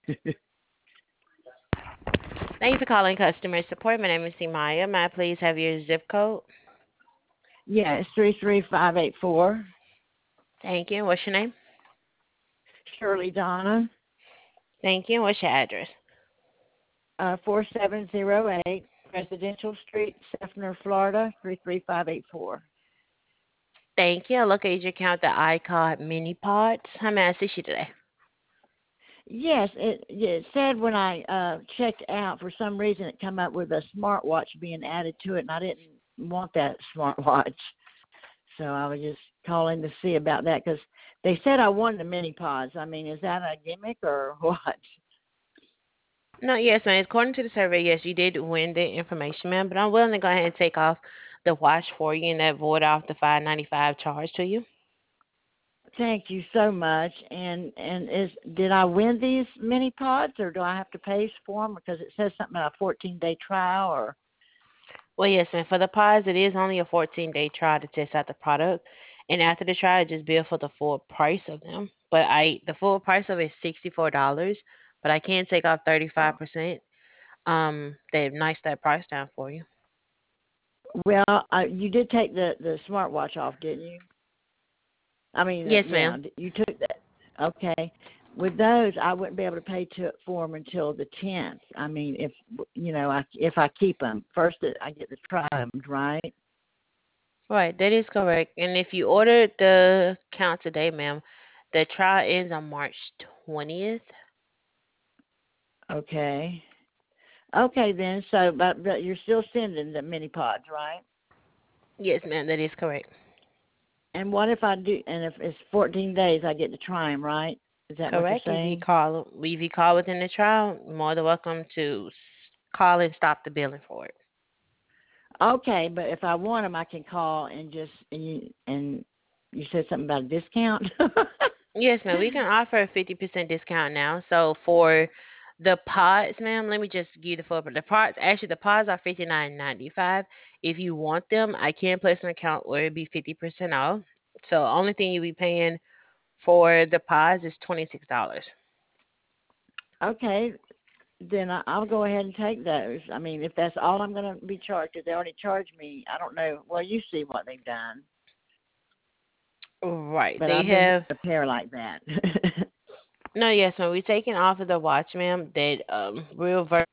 Thank you for calling customer support. My name is Simaya. May I please have your zip code? Yeah, it's 33584. Thank you. What's your name? Shirley Donna, Thank you. What's your address? 4708 Presidential Street, Sefner, Florida, 33584. Thank you. I locate your account, the iCod mini pods. How may I assist you today? Yes, it said when I checked out, for some reason it come up with a smartwatch being added to it, and I didn't want that smartwatch. So I was just calling to see about that because they said I won the mini pods. I mean, is that a gimmick or what? No, yes, ma'am. According to the survey, yes, you did win the information, ma'am. But I'm willing to go ahead and take off the watch for you and that void off the 595 charge to you. Thank you so much. And did I win these mini pods, or do I have to pay for them because it says something about a 14-day trial? Or Well, yes, ma'am. For the pods, it is only a 14-day trial to test out the product, and after the trial, just bill for the full price of them. But the full price of it is $64, but I can take off 35%. They nice that price down for you. well, you did take the smartwatch off, didn't you? I mean, Yes, yeah, ma'am. you took that. Okay. With those, I wouldn't be able to pay for them until the 10th. I mean, if I keep them first, I get to try them, right? Right, that is correct. And if you order the count today, ma'am, the trial ends on March 20th. Okay. Okay then. So, but you're still sending the mini pods, right? Yes, ma'am, that is correct. And what if I do? And if it's 14 days, I get to try them, right? Is that what you're Correct. saying? If you call within the trial, you're more than welcome to call and stop the billing for it. Okay, but if I want them, I can call and you said something about a discount. Yes, ma'am. We can offer a 50% discount now. So for the pods, ma'am, let me just give you the full. The pods, actually, the pods are 59.95. If you want them, I can place an account where it'd be 50% off. So only thing you'll be paying for the pods is $26. Okay, then I'll go ahead and take those. I mean, if that's all I'm going to be charged, because they already charged me. I don't know. Well, you see what they've done, Right. but They I've been wanting have a pair like that. no. Yes, ma'am. We're taking off of the watch, ma'am. That reverse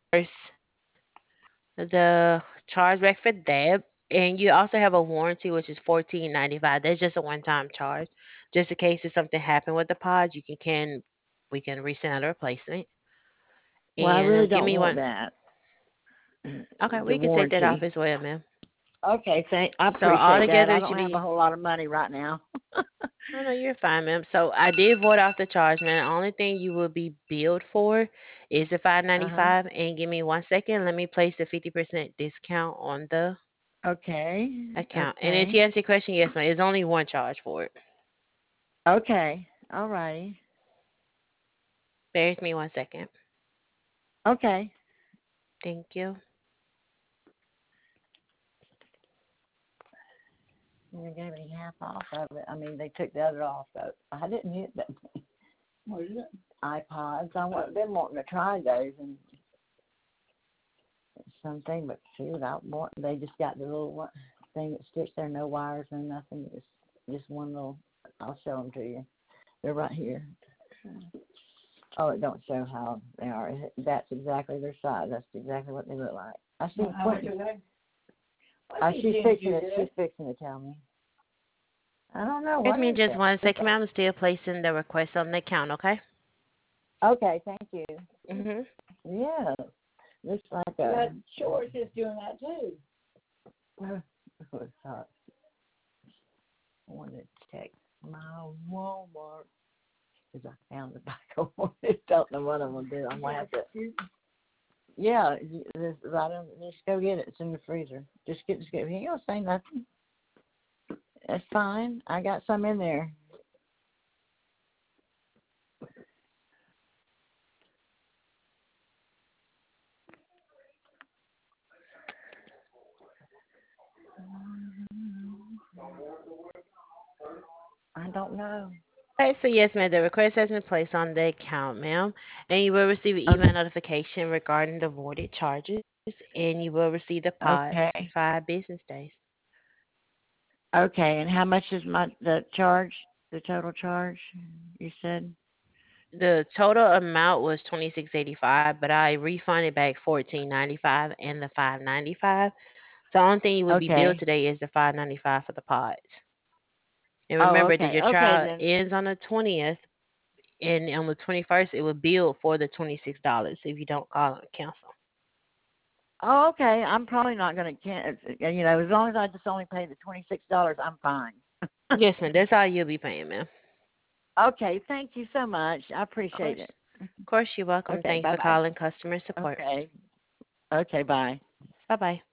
the chargeback for that. And you also have a warranty, which is 14.95. That's just a one-time charge, just in case if something happened with the pod. We can resend out a replacement. Well, I And really give don't me want one. that. Okay, The we can take that off warranty. as well, ma'am. Okay, I So appreciate that. altogether, I it don't should have a be. whole lot of money right now. Oh no, you're fine, ma'am. So I did void off the charge, man. The only thing you will be billed for is the five ninety Uh-huh. five. And give me 1 second. Let me place the 50% discount on the Okay. account. And then to Okay. answer your question, yes, ma'am. There's only one charge for it. Okay. All righty. Bear with me 1 second. Okay. Thank you. They gave me half off of it. I mean, they took the other off, so I didn't hit that. What is it? iPods. Been wanting to try those and something, but shoot, they just got the little thing that sticks there, no wires, no nothing. It's just one little. I'll show them to you. They're right here. Oh, it don't show how they are. That's exactly their size. That's exactly what they look like. I see. How much are they? She's fixing to tell me. I don't know. Give What me is just it? 1 second, ma'am. I'm still placing the request on the account, okay? Okay, thank you. Mhm. Yeah, looks like That shorts is doing that too. I wanted to check my Walmart because I found the back of one. I don't know what I'm gonna do. I'm gonna have to. Yeah, right on. Just go get it. It's in the freezer. Just get. He ain't gonna say nothing. That's fine. I got some in there. I don't know. Okay, so yes, ma'am, the request has been placed on the account, ma'am, and you will receive an email Okay. notification regarding the voided charges, and you will receive the pods in Okay. 5 business days. Okay. And how much is the charge? The total charge? You said. The total amount was 26.85, but I refunded back 14.95 and the 5.95. So the only thing you would be billed Okay. today is the 5.95 for the pods. And Oh, remember that okay. your Okay trial then. ends on the 20th, and on the 21st it will bill for the $26 if you don't call and cancel. Oh, okay. I'm probably not going to as long as I just only pay the $26, I'm fine. Yes, ma'am. That's all you'll be paying, ma'am. Okay. Thank you so much. I Of appreciate it. course. Of course, you're welcome. Okay. Thank you Bye for bye. calling customer support. Okay. Okay. Bye. Bye bye.